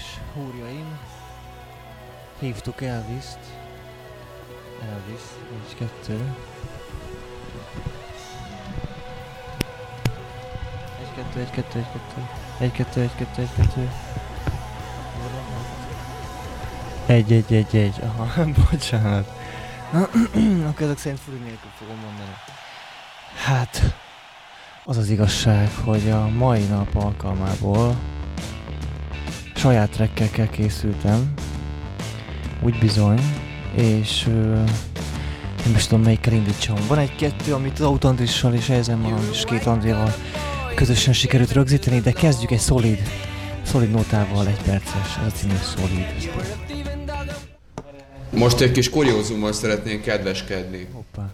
húrjaim, hívtuk Elvis-t. Elvis, 1-2. 1-1-1-1-1. Aha, bocsánat. Akkor ezek szerint furi nélkül fogom mondani. Hát, az az igazság, hogy a mai nap alkalmából saját trackekkel készültem, úgy bizony, és nem is tudom melyikkel indítsam. Van egy-kettő, amit az Aut Andrissal és Eisenman és két Andréval közösen sikerült rögzíteni, de kezdjük egy szolid nótával, 1 perces, ez a című Szolid. Most egy kis kuriózummal szeretnénk kedveskedni. Hoppá.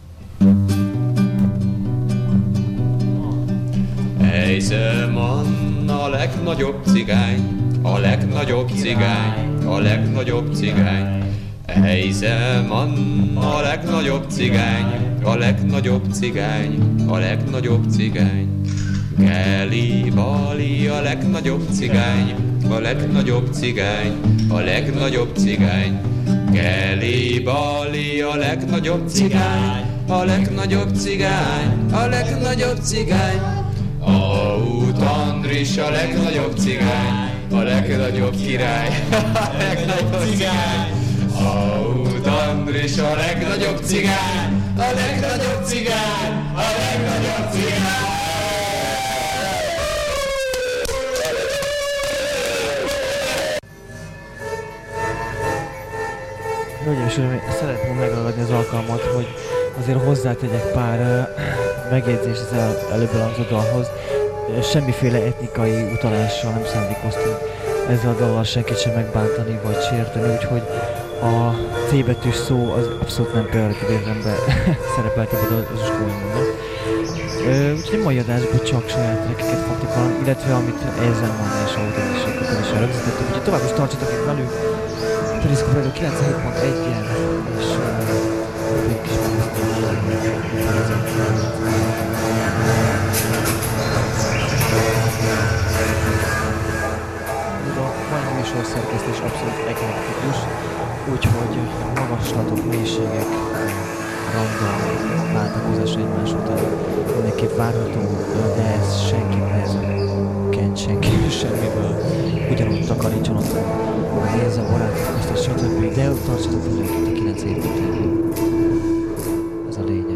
Eisenman a legnagyobb cigány, a legnagyobb cigány, a legnagyobb cigány. Eisenman a legnagyobb cigány, a legnagyobb cigány, a legnagyobb cigány. Geli Bali a legnagyobb cigány, a legnagyobb cigány, a legnagyobb cigány. Geli Bali a legnagyobb cigány, a legnagyobb cigány, a legnagyobb cigány. Aut Andris a legnagyobb cigány, a legnagyobb király, a legnagyobb cigány. Aut Andris a legnagyobb cigány, a legnagyobb cigány, a legnagyobb cigány. Hölgyeim és uraim, szeretném megragadni az alkalmat, hogy azért hozzátegyek pár megjegyzést az előbb elhangzott dalhoz. Semmiféle etnikai utalással nem szándékoztunk ezzel a dallal senkit sem megbántani vagy sérteni, úgyhogy a C betűs szó az abszolút nem pejoratív értelemben szerepelt ebben az skóimban. Úgyhogy a mai adásban csak saját trackeket fogtok valami, illetve amit Eisenman és Aut Andrissal közösen rögzítettük, úgyhogy tovább is tartsatok itt velünk. Periszkop Radio 97.1-en, és még kis a mai műsor szerkesztés abszolút eklektikus, úgyhogy magaslatok, mélységek, random váltakozás egymás után mindenképp várható, de ez senki kent senki semmiből, ugyanúgy takarítson ott a nézze a barátok közt, és stb. De tartsatok velünk itt a 9 év után. Ez a lényeg.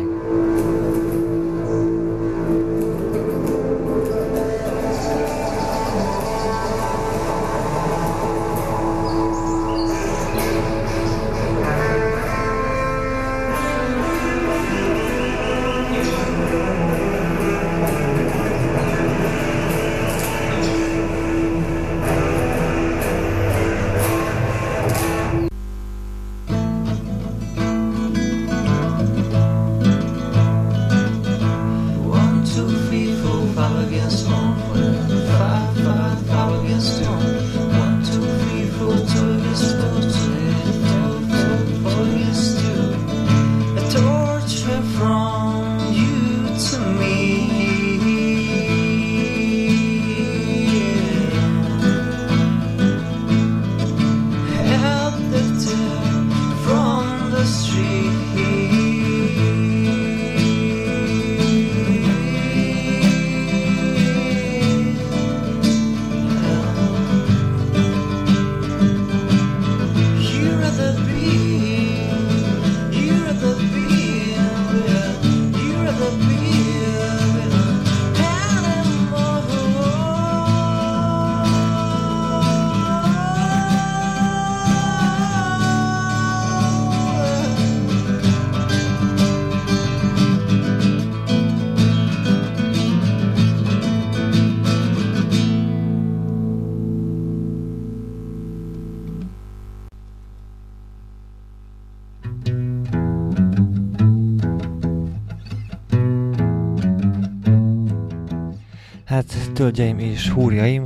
Hát, tölgyeim és húrjaim,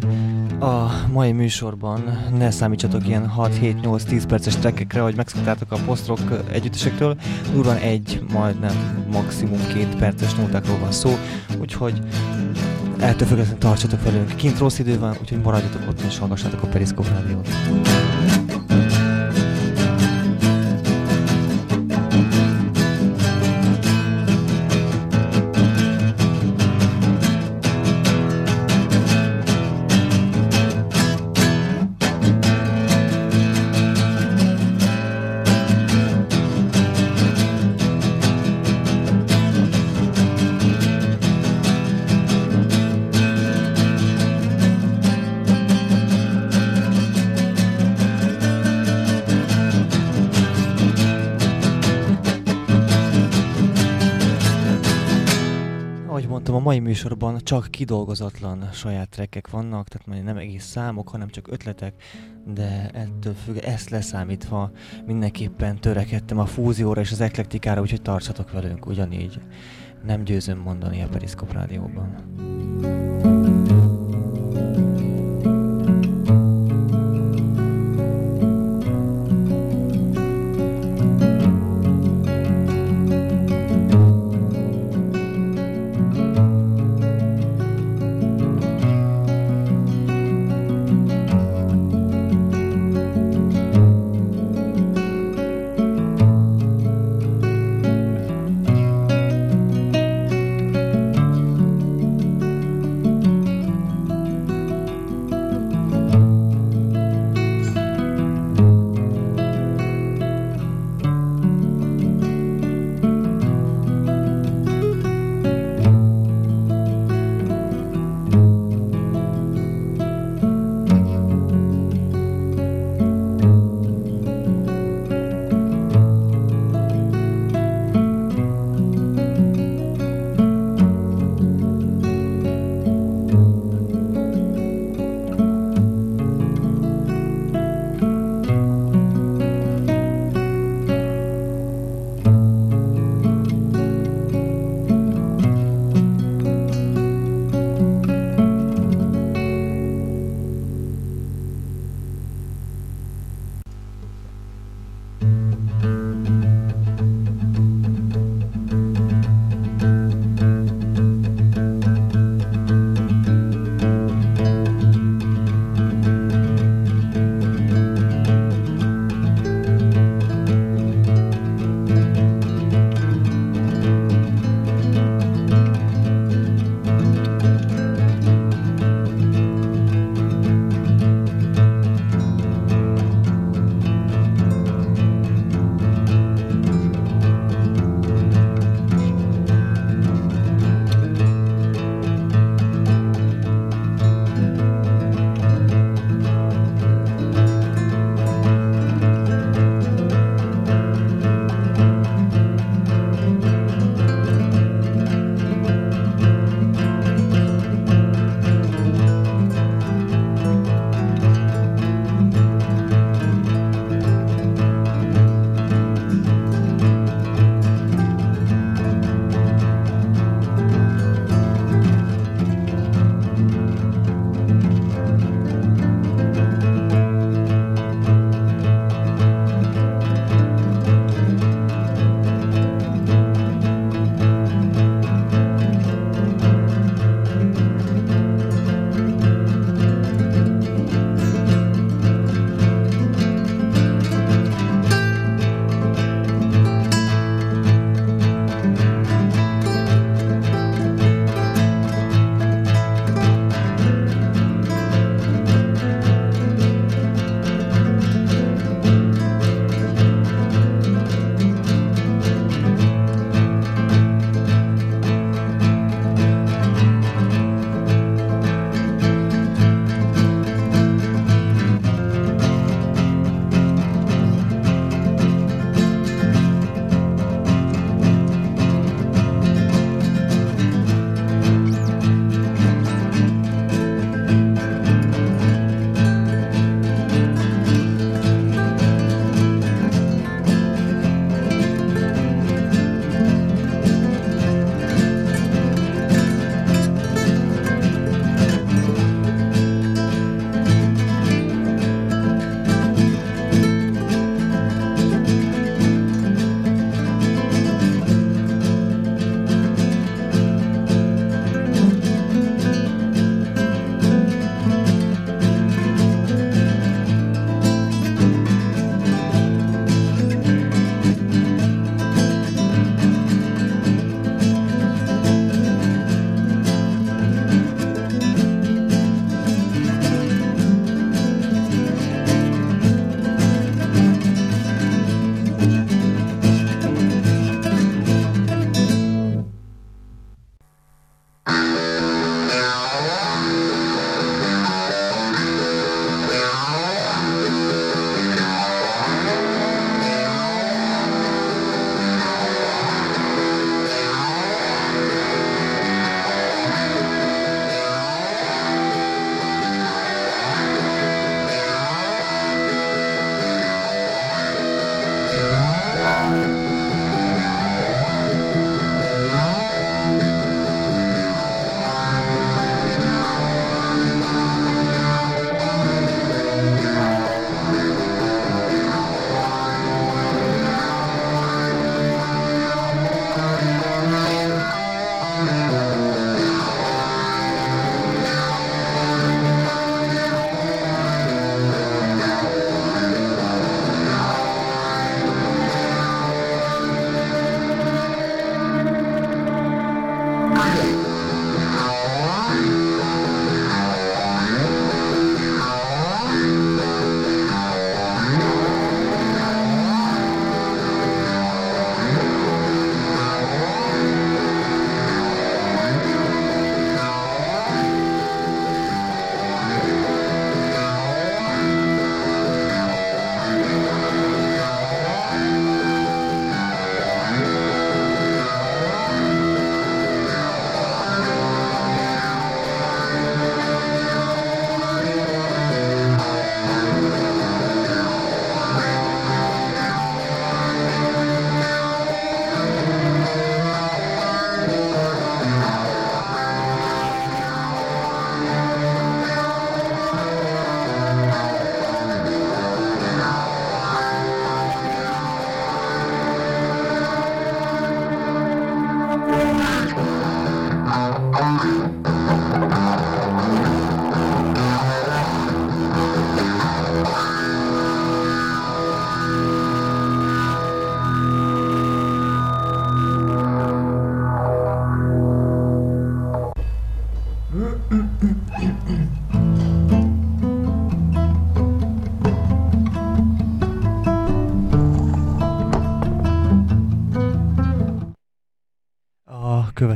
a mai műsorban ne számítsatok ilyen 6-7-8-10 perces trackekre, ahogy megszoktátok a post-rock együttesektől, durván 1, majdnem maximum 2 perces nótákról van szó, úgyhogy Ettől függetlenül tartsatok velünk. Kint rossz idő van, úgyhogy maradjatok ott és hallgassátok a Periszkóp Rádiót. A mai műsorban csak kidolgozatlan saját trekkek vannak, tehát majd nem egész számok, hanem csak ötletek, de ettől függ, ezt leszámítva mindenképpen törekedtem a fúzióra és az eklektikára, úgyhogy tartsatok velünk ugyanígy. Nem győzöm mondani a Periszkóp Rádióban.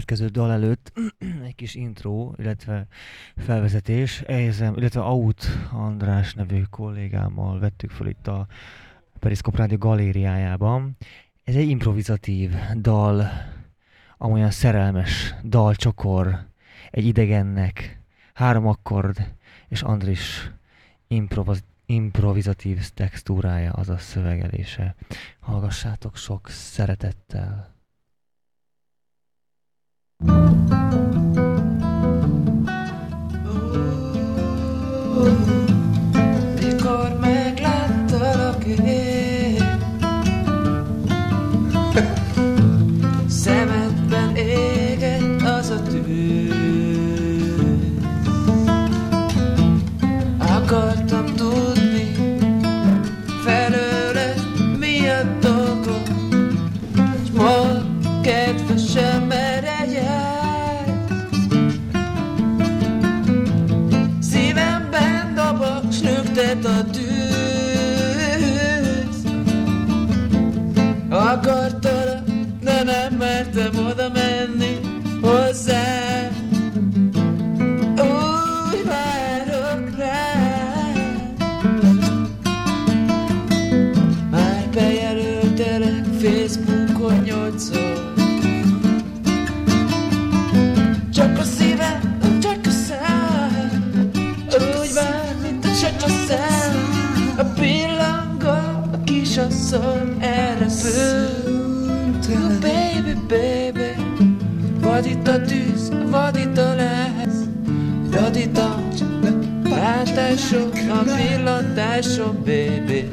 következő dal előtt egy kis intro, illetve felvezetés, illetve Aut András nevű kollégámmal vettük föl itt a Periszkop Rádió galériájában. Ez egy improvizatív dal, amolyan szerelmes dalcsokor, egy idegennek, 3 akkord, és Andris improvizatív textúrája, azaz szövegelése. Hallgassátok sok szeretettel! Mikor megláttalak én, szemedben égett az a tűz. Akartam tudni felőled mi a dolgod, s ma kedvesen meregyek. Szívemben dobog, s nőktet a tűz. Akartalak, de nem mertem oda menni hozzá. Úgy várok rád. Már bejelöltelek Facebookon 8-szor. Csak a szívem, csak a szám, úgy vár, mint a csecsaszám. A pillangó, a kisasszony elrepül. Oh baby, baby, vad itt a tűz, vad itt a láz. Vad itt a látásom, a pillantásom, baby.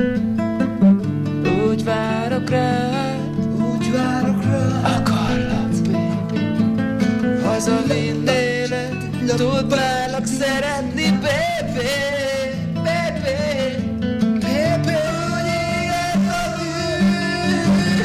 Úgy várok rád, úgy várok rád. Akarlak, baby. Hazavinnélek, tudnálak szeretni, baby. Baby, baby, úgy éget a tűz.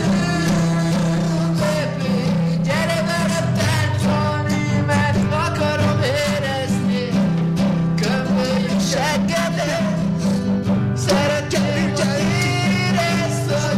Baby, gyere velem táncolni, mert akarom érezni. Köpöljük seggedet, szeretném, csak érezd, hogy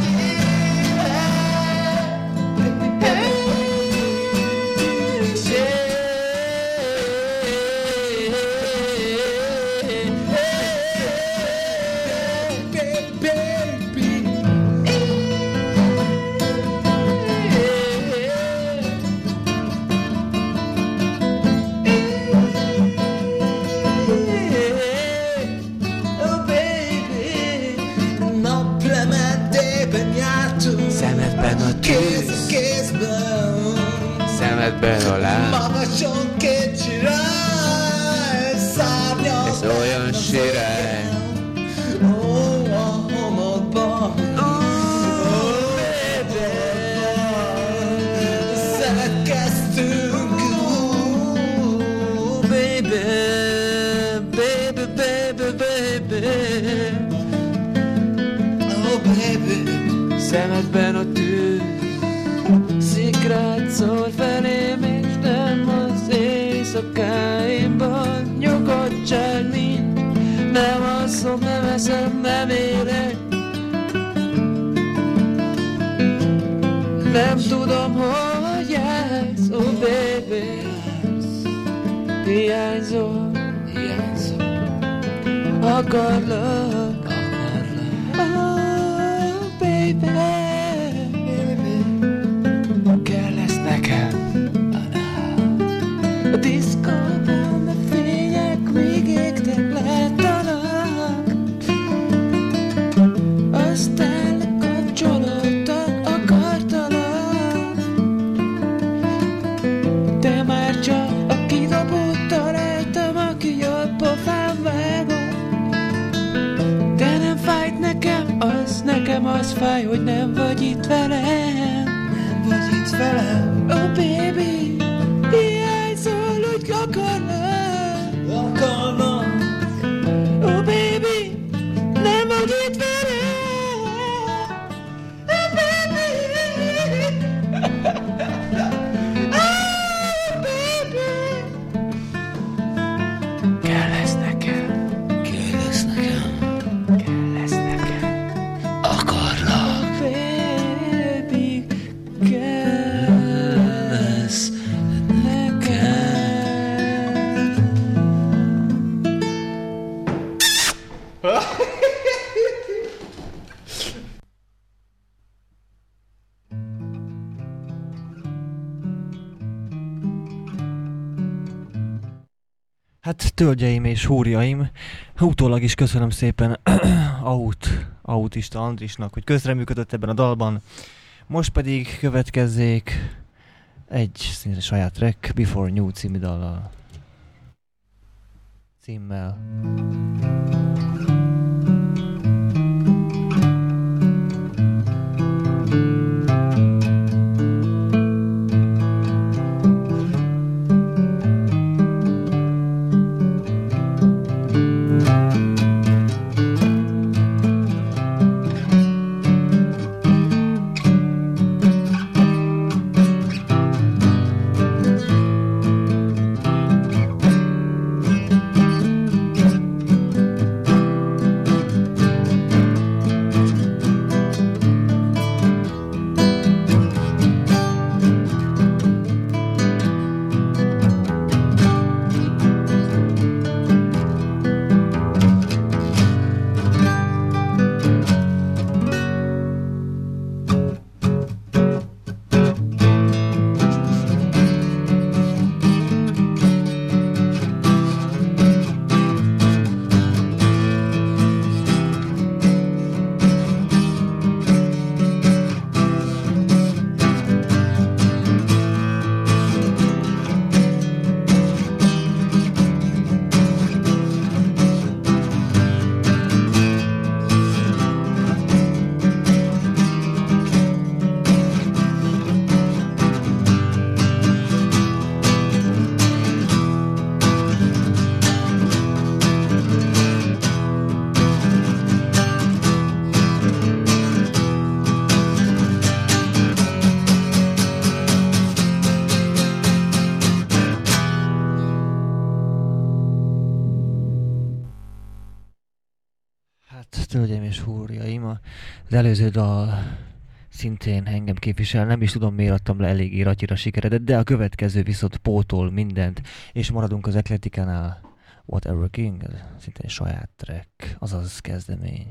naplementében jártunk, Szemedben a tűz, kézben, szemedben a láb. magason két zsirály, szárnyal. Ez olyan sirály. Ó, a homokban. Baby, szeretkeztünk. Baby, baby, baby, baby. Oh baby, szemedben a tűz, szikrát szól felém, és nem az éjszakáimban nyugodtság nincs. Nem alszom, nem eszem, nem élek. Nem tudom, hogy jársz, oh baby. Hiányzol, akarlak. Oh baby, kell lesz nekem. A diszkóban a fények még égtek, láttanak. Aztán lekapcsolódtak, akartalak. Te már csak a kidobót találtam, aki jobb pofán vágott. De nem fájt nekem az fáj, hogy nem vagy itt velem. Nem vagy itt velem. Oh baby, hiányzol, hogy akarnak. Oh baby, nem vagy itt velem. Oh baby. Oh baby. Kell lesz nekem. Kell lesz nekem. Kell lesz nekem. Akarlak. Baby, kell lesz Hát, tölgyeim és húrjaim, utólag is köszönöm szépen Autista Andrisnak, hogy közreműködött ebben a dalban. Most pedig következzék egy szinte saját track, Before New című dallal. Címmel. Hölgyeim és húrjaim, az előző dal szintén engem képvisel, nem is tudom miért adtam le eléggé ratyira sikeredet, de a következő viszont pótol mindent, és maradunk az Eclecticánál. Whatever King, szintén egy saját track, azaz kezdemény.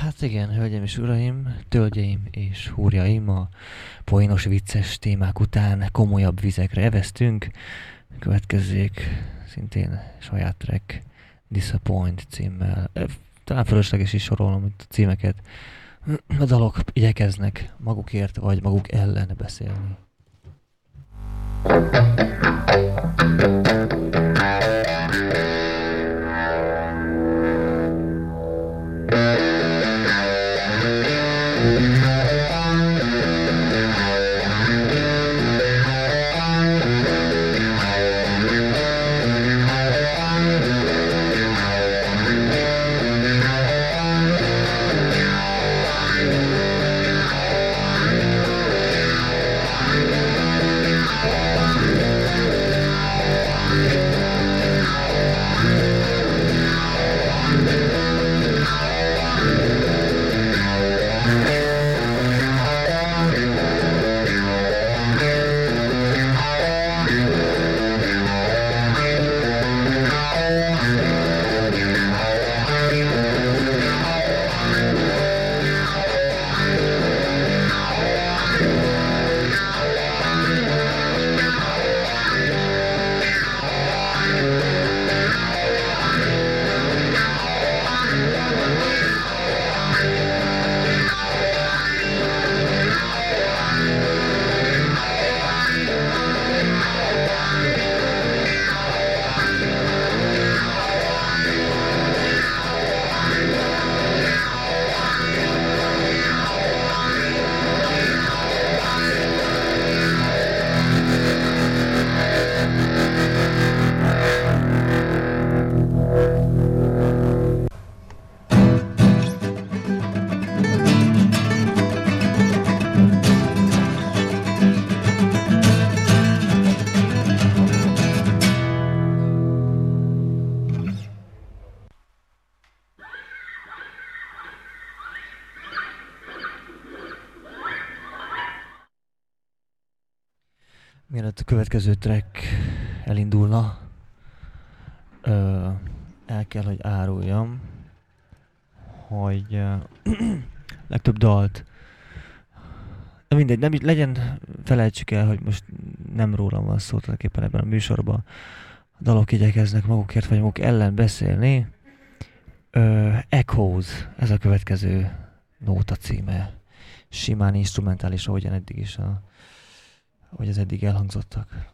Hát igen, hölgyeim és uraim, tölgyeim és húrjaim, a poénos vicces témák után komolyabb vizekre eveztünk. Következzék szintén saját track Disappoint címmel. Talán fölösleges is sorolnom itt a címeket. A dalok igyekeznek magukért vagy maguk ellen beszélni. Mielőtt a következő track elindulna, el kell, hogy áruljam, hogy legtöbb dalt, de mindegy, nem legyen, felejtsük el, hogy most nem rólam van szó tulajdonképpen ebben a műsorban. A dalok igyekeznek magukért vagy maguk ellen beszélni. Echoes, ez a következő nóta címe. Simán instrumentális, ahogyan eddig is ahogy az eddig elhangzottak.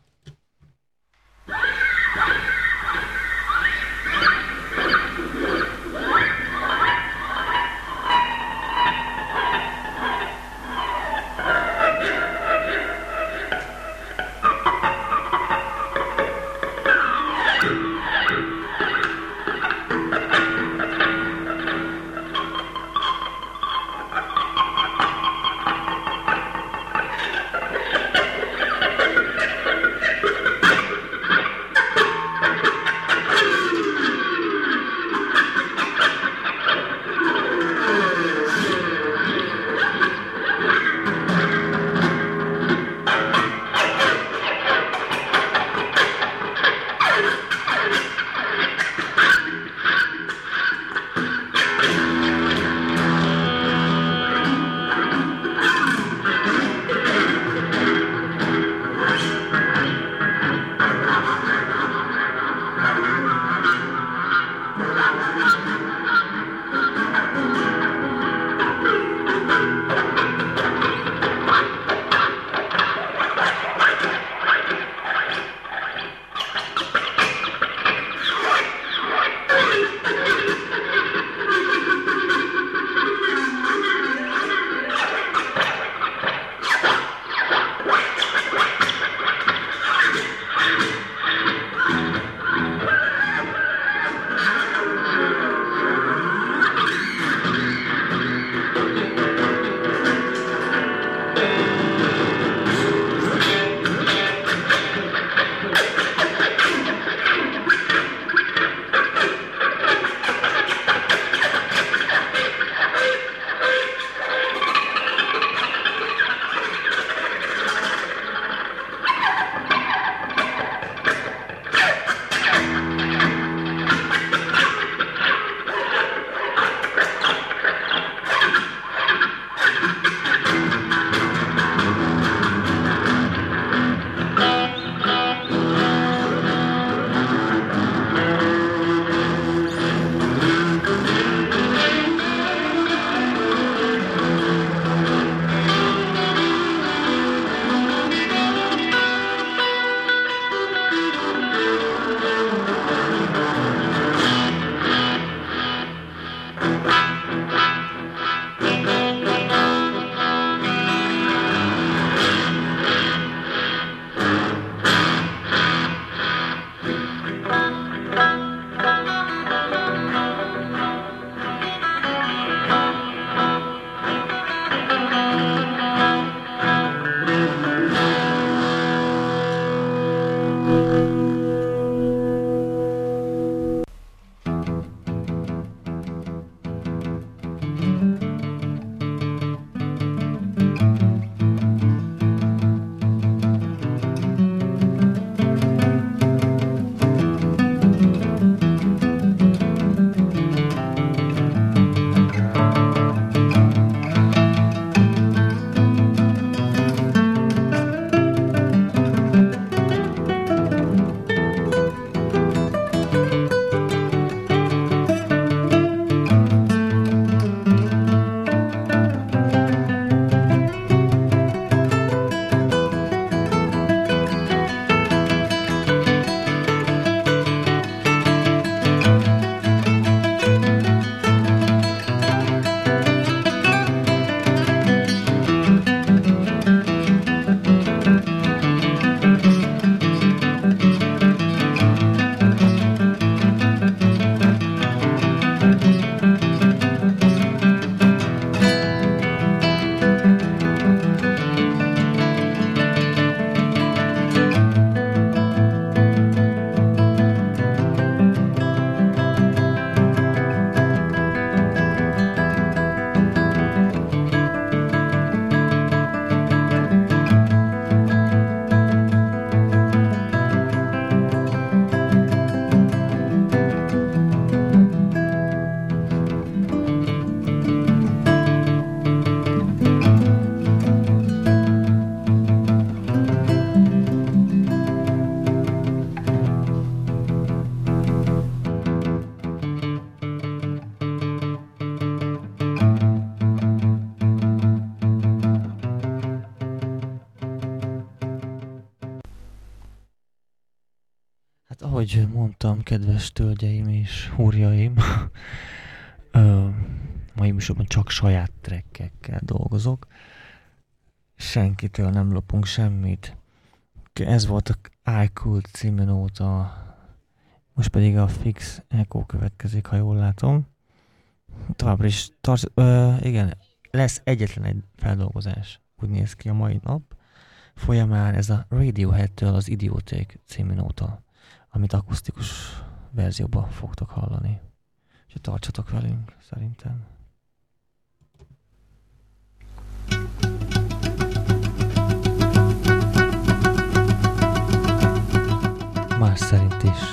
ahogy mondtam, kedves tölgyeim és húrjaim, mai műsorban csak saját trekkekkel dolgozok. Senkitől nem lopunk semmit. Ez volt a iCool című nóta. Most pedig a Fix Echo következik, ha jól látom. Továbbra is igen, lesz egyetlen egy feldolgozás. Úgy néz ki a mai nap. Folyamán ez a Radiohead-től az Idioték című nóta, amit akusztikus verzióban fogtok hallani. Úgyhogy tartsatok velünk, szerintem. Más szerint is.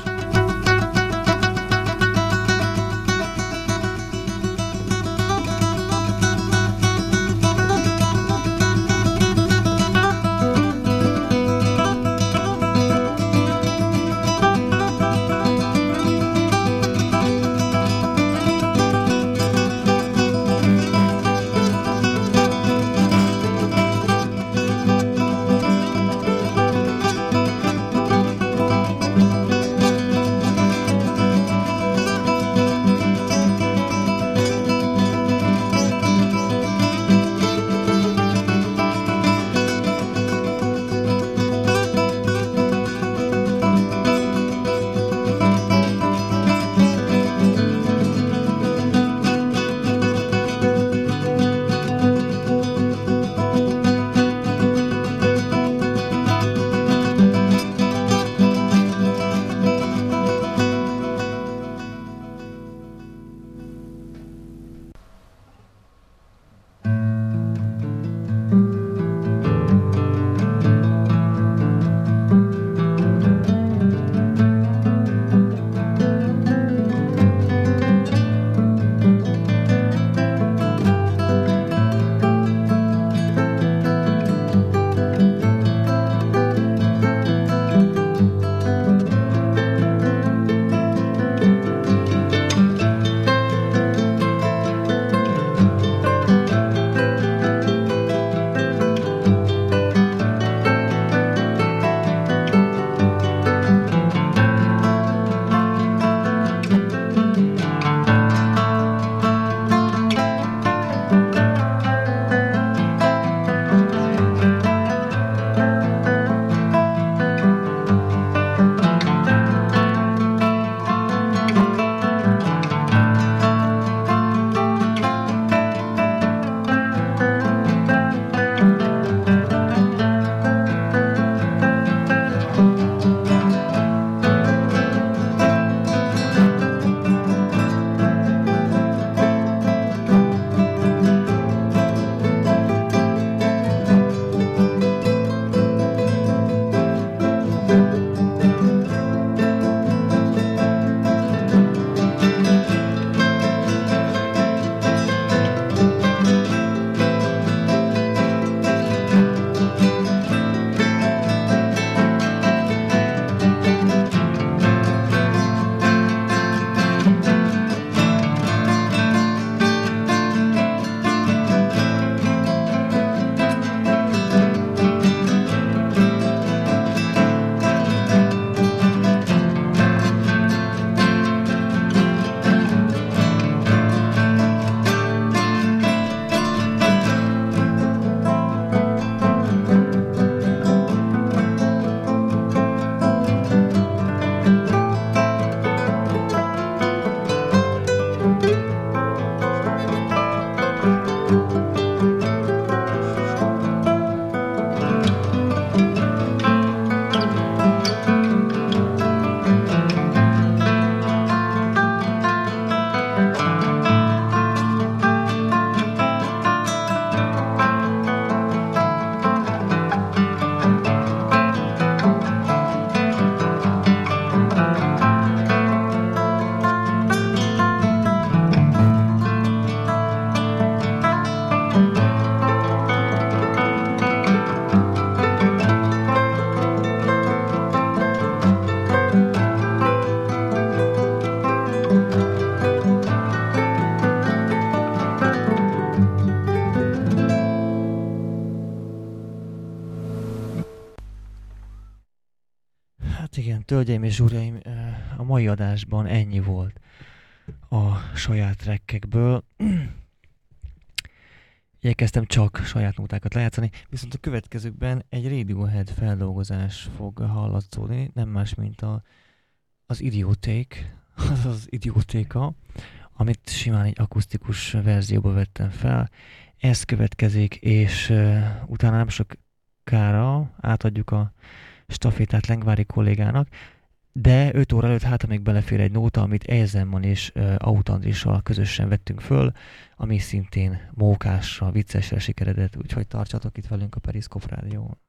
Hát igen, tölgyeim és uraim, mai adásban ennyi volt a saját trekkekből. Igyekeztem csak saját nótákat lejátszani, viszont a következőkben egy Radiohead feldolgozás fog hallatszódni, nem más, mint az Idioték, az Idiotéka, amit simán egy akusztikus verzióba vettem fel. Ez következik, és utána nem sokára átadjuk a stafétát Lengvári kollégának, de 5 óra előtt hát még belefér egy nóta, amit Eisenman és Autandrissal közösen vettünk föl, ami szintén mókásra, viccesre sikeredett, úgyhogy tartsatok itt velünk a Periszkop Rádión.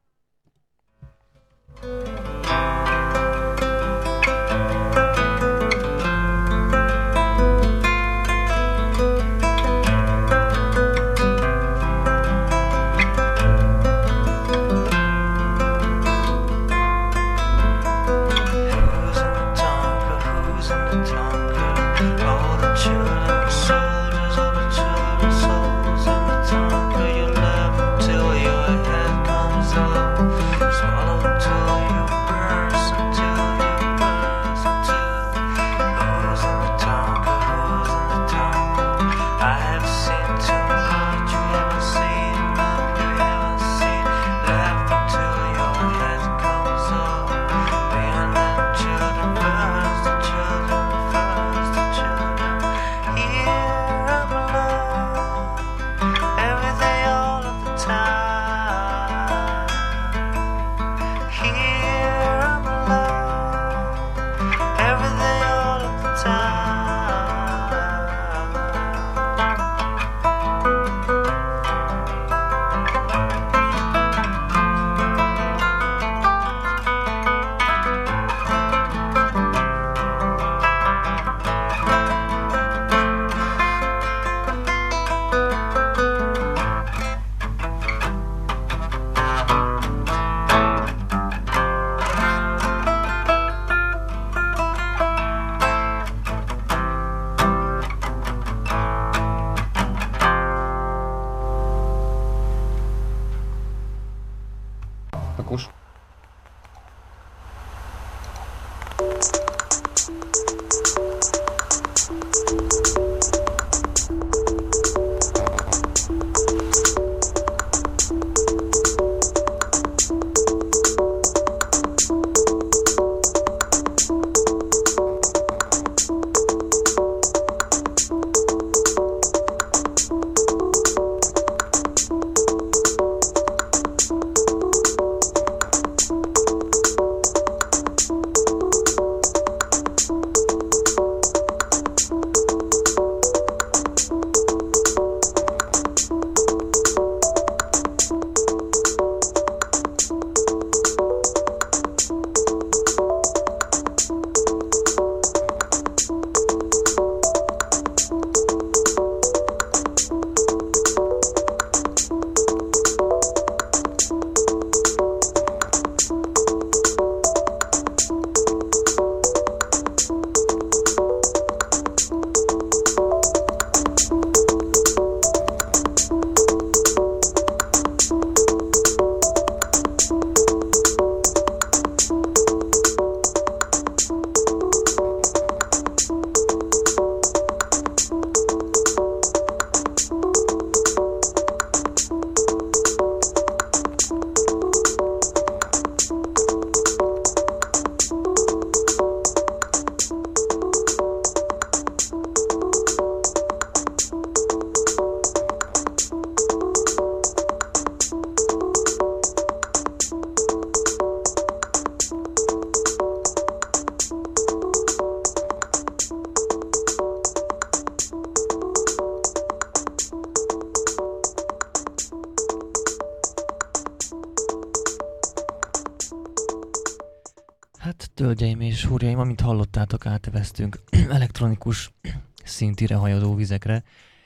Hölgyeim és úrjaim, amint hallottátok, áteveztünk elektronikus szintire hajazó vizekre.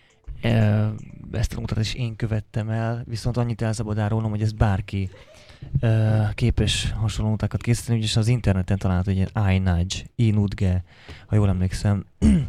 Ezt a nótát is én követtem el, viszont annyit elszabad árulnom, hogy ez bárki képes hasonló nótákat készíteni, úgyis az interneten található egy ilyen iNudge, iNudge, ha jól emlékszem,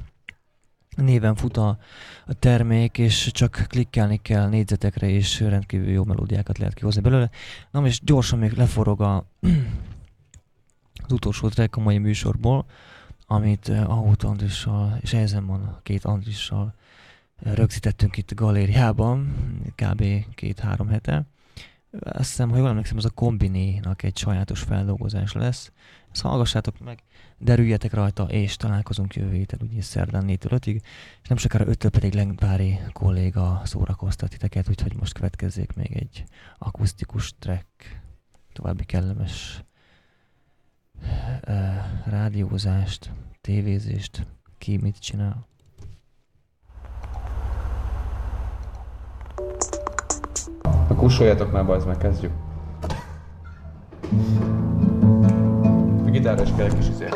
néven fut a termék, és csak klikkelni kell négyzetekre, és rendkívül jó melódiákat lehet kihozni belőle. Na és gyorsan még leforog az utolsó track a mai műsorból, amit Ahót Andrissal és Eisenman két Andrissal rögzítettünk itt a galériában, kb. 2-3 hete. Azt hiszem, ha jól emlékszem, az a Kombinénak egy sajátos feldolgozás lesz. Ezt hallgassátok meg, derüljetek rajta, és találkozunk jövő héten, ugye szerdán 4-től 5-ig, és nem sokára 5-től pedig Lengbári kolléga szórakoztat titeket, úgyhogy most következzék még egy akusztikus track, további kellemes rádiózást, tévézést, ki mit csinál. Na kussoljatok már, bazd meg, kezdjük. A gitárra is kell egy kis izért.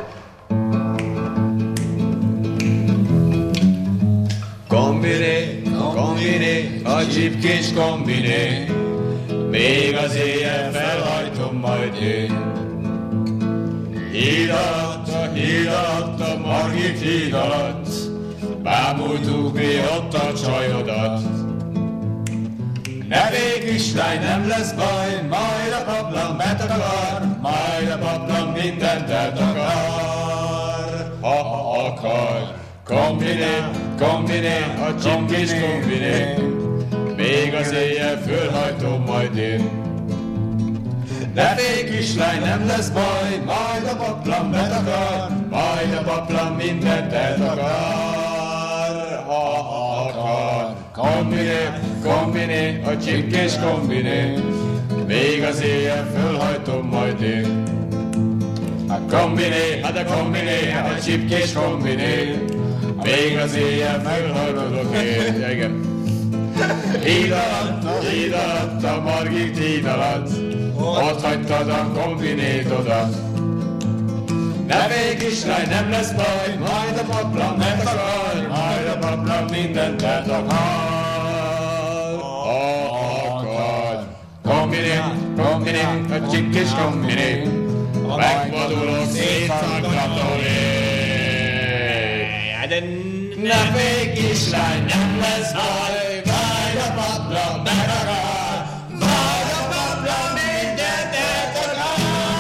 Kombiné, kombiné, a csipkés kombiné, még az éjjel felhajtom majd én. Híd alatt, a Margit híd alatt, bámultuk mi ott a csajodat. Ne félj, kislány, nem lesz baj, majd a paplan betakar, majd a paplan mindent eltakar, ha akar. Kombiné, kombiné, a csipkés kombiné, még az éjjel fölhajtom majd én. Ne félj, kislány, nem lesz baj, majd a paplan betakar, majd a paplan mindent eltakar, ha akar. Kombiné, kombiné, a csipkés kombiné, még az éjjel fölhajtom majd én. A kombiné, a kombiné, a csipkés kombiné, még az éjjel fölhajtodok én. Igen. Híd alatt, a Margit híd alatt, ott hagytad a kombinétodat. Ne félj, kislány, nem lesz baj, majd a paplan betakar, majd a paplan mindent eltakar, ha akar. Kombiné, kombiné, a csipkés kombiné, megvadulok, szétszaggatom én. Ne félj, kislány, nem lesz baj, majd a paplan betakar, majd a paplan mindent eltakar.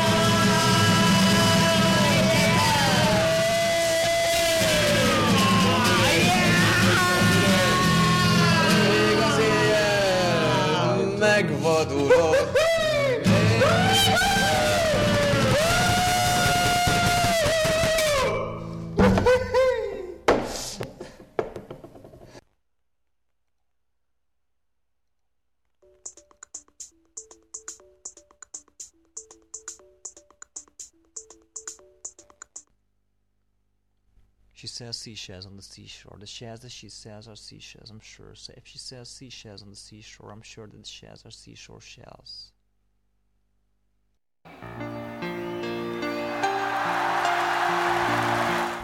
Még az éjjel megvadulok. She says seashells on the seashore. The shells that she says are seashells, I'm sure. So if she says seashells on the seashore, I'm sure that the shells are seashore shells.